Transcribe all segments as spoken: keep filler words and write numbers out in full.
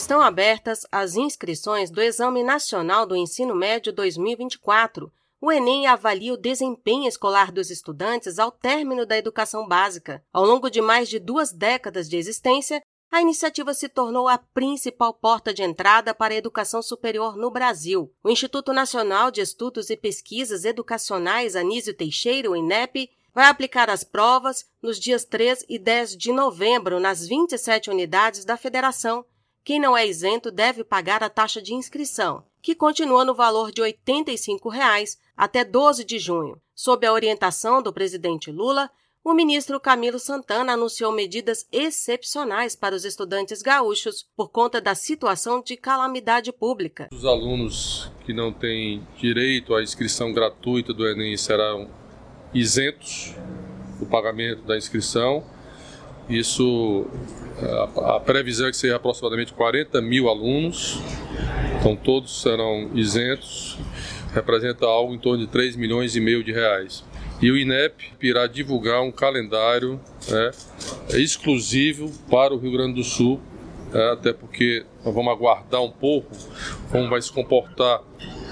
Estão abertas as inscrições do Exame Nacional do Ensino Médio dois mil e vinte e quatro. O Enem avalia o desempenho escolar dos estudantes ao término da educação básica. Ao longo de mais de duas décadas de existência, a iniciativa se tornou a principal porta de entrada para a educação superior no Brasil. O Instituto Nacional de Estudos e Pesquisas Educacionais Anísio Teixeira, o INEP, vai aplicar as provas nos dias três e dez de novembro nas vinte e sete unidades da federação. Quem não é isento deve pagar a taxa de inscrição, que continua no valor de oitenta e cinco reais até doze de junho. Sob a orientação do presidente Lula, o ministro Camilo Santana anunciou medidas excepcionais para os estudantes gaúchos por conta da situação de calamidade pública. Os alunos que não têm direito à inscrição gratuita do Enem serão isentos do pagamento da inscrição. Isso, a, a previsão é que seja aproximadamente quarenta mil alunos, então todos serão isentos, representa algo em torno de três milhões e meio de reais. E o INEP irá divulgar um calendário né, exclusivo para o Rio Grande do Sul, é, até porque nós vamos aguardar um pouco como vai se comportar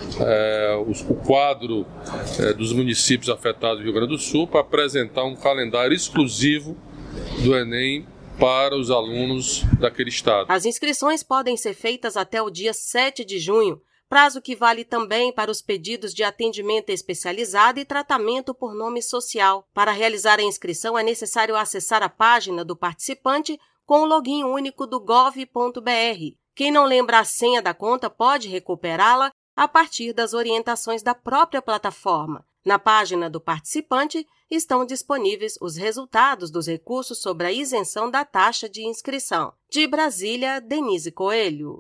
é, o, o quadro é, dos municípios afetados do Rio Grande do Sul para apresentar um calendário exclusivo do Enem para os alunos daquele estado. As inscrições podem ser feitas até o dia sete de junho, prazo que vale também para os pedidos de atendimento especializado e tratamento por nome social. Para realizar a inscrição, é necessário acessar a página do participante com o login único do gov ponto br. Quem não lembra a senha da conta pode recuperá-la a partir das orientações da própria plataforma. Na página do participante estão disponíveis os resultados dos recursos sobre a isenção da taxa de inscrição. De Brasília, Denise Coelho.